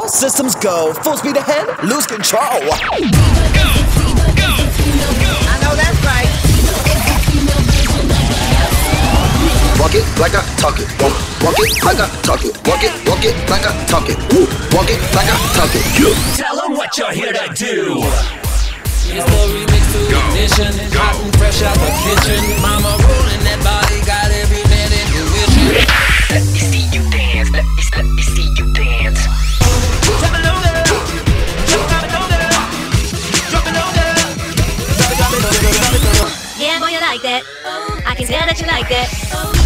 systems go. Full speed ahead, lose control. I know that's right. Walk it like I talk it. Walk it like I talk it. Walk it like I talk it. Walk it like I talk it. Tell them what you're here to do. It's the remix to ignition. Hot and fresh out the kitchen. Mama rolling that body, got every man in the mission. Let me see you dance. Let me see you dance. Drop it low, girl. Drop it low, girl. Drop it low, girl. Drop it, drop it, drop it, drop it, drop it. Yeah, boy, you like that. I can tell that you like that.